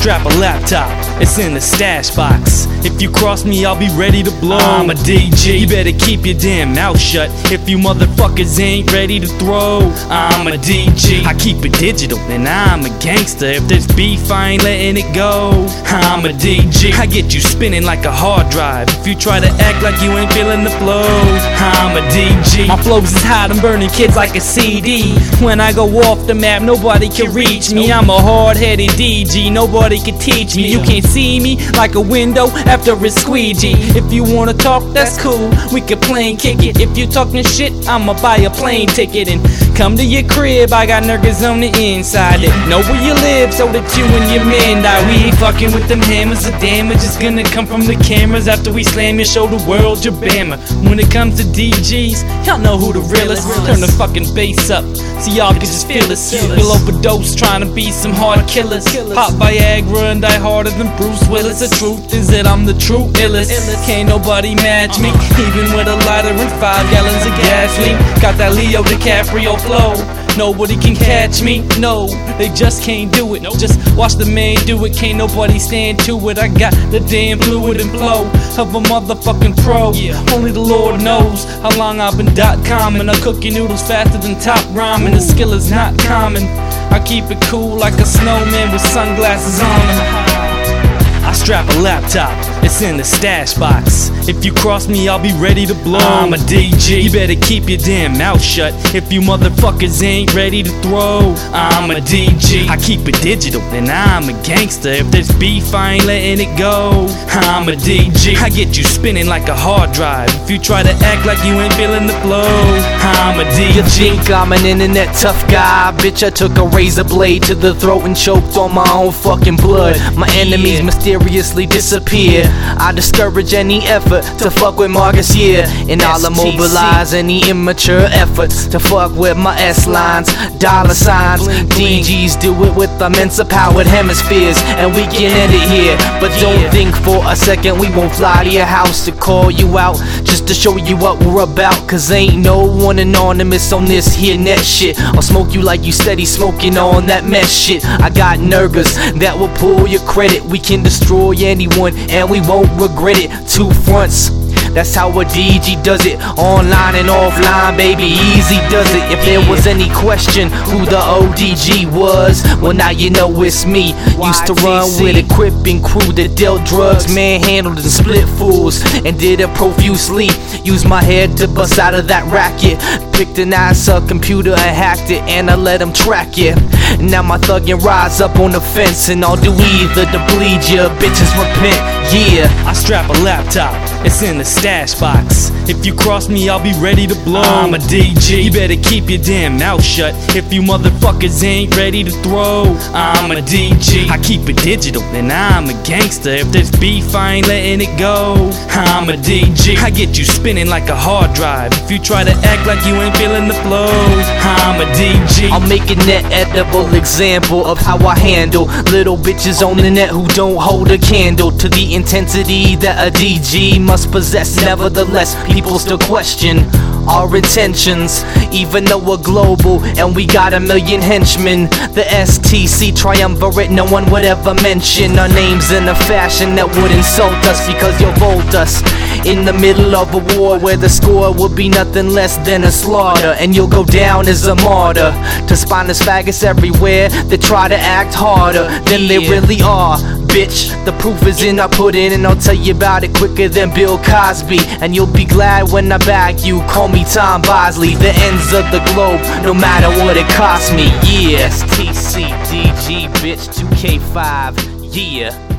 strap a laptop, it's in the stash box. If you cross me, I'll be ready to blow. I'm a DJ, you better keep your damn mouth shut if you motherfuckers ain't ready to throw. I'm a DJ, I keep it digital and I'm a gangster. If there's beef, I ain't letting it go. I'm a DJ, I get you spinning like a hard drive if you try to act like you ain't feeling the flow. I'm a DJ, my flows is hot, I'm burning kids like a CD. When I go off the map, nobody can reach me. I'm a hard-headed DJ, nobody can teach me. You can't see me like a window after a squeegee. If you wanna talk, that's cool, we can plain kick it. If you talking shit, I'ma buy a plane ticket and come to your crib. I got niggas on the inside that know where you live so that you and your men die. We ain't fucking with them hammers. The damage is gonna come from the cameras after we slam you, show the world your bammer. When it comes to DGs, y'all know who the realest. Turn the fucking bass up so y'all can just feel us. We'll overdose trying to be some hard killers. Pop Viagra and die harder than Bruce Willis. The truth is that I'm the true illest. Can't nobody match me, even with a lighter and 5 gallons of gasoline. Got that Leo DiCaprio flow. Nobody can catch me, no, they just can't do it. Just watch the man do it, can't nobody stand to it. I got the damn fluid and flow of a motherfucking pro. Only the Lord knows how long I've been .com, and I cook your noodles faster than Top Ramen. The skill is not common, I keep it cool like a snowman with sunglasses on. I strap a laptop, it's in the stash box. If you cross me, I'll be ready to blow. I'm a DJ, you better keep your damn mouth shut if you motherfuckers ain't ready to throw. I'm a DJ, I keep it digital and I'm a gangster. If there's beef, I ain't letting it go. I'm a DJ, I get you spinning like a hard drive if you try to act like you ain't feeling the flow. I'm a DJ. You think I'm an internet tough guy? Bitch, I took a razor blade to the throat and choked on my own fucking blood. My enemies mysteriously disappear. I discourage any effort to fuck with Marcus, and I'll immobilize any immature efforts to fuck with my S-lines, dollar signs. DGs do it with immense powered hemispheres, and we can end it here. But don't think for a second we won't fly to your house to call you out just to show you what we're about. Cause ain't no one anonymous on this here net shit. I'll smoke you like you steady smoking on that mess shit. I got nervous that will pull your credit. We can destroy anyone and we won't regret it. Two fronts, that's how a DG does it. Online and offline, baby, easy does it. If there was any question who the ODG was, well now you know it's me. Used to run with a crippin' crew that dealt drugs, manhandled and split fools, and did it profusely. Used my head to bust out of that racket. Picked an ass up computer and hacked it, and I let them track it. Now my thuggin' rise up on the fence, and I'll do either to bleed ya. Bitches repent, I strap a laptop, it's in the stash box. If you cross me, I'll be ready to blow. I'm a DJ, you better keep your damn mouth shut if you motherfuckers ain't ready to throw. I'm a DJ, I keep it digital and I'm a gangster. If there's beef, I ain't letting it go. I'm a DJ, I get you spinning like a hard drive if you try to act like you ain't feeling the flow. I'm a DJ, I'll make a net edible example of how I handle little bitches on the net who don't hold a candle to the intensity that a DG must possess. Nevertheless, people still question our intentions, even though we're global and we got a million henchmen. The STC triumvirate, no one would ever mention our names in a fashion that would insult us, because you'll vote us in the middle of a war where the score would be nothing less than a slaughter, and you'll go down as a martyr to spineless faggots everywhere that try to act harder than they really are. Bitch, the proof is in our pudding, and I'll tell you about it quicker than Bill Cosby. And you'll be glad when I back you, call me Tom Bosley. The ends of the globe, no matter what it costs me. STC, DG, bitch, 2K5,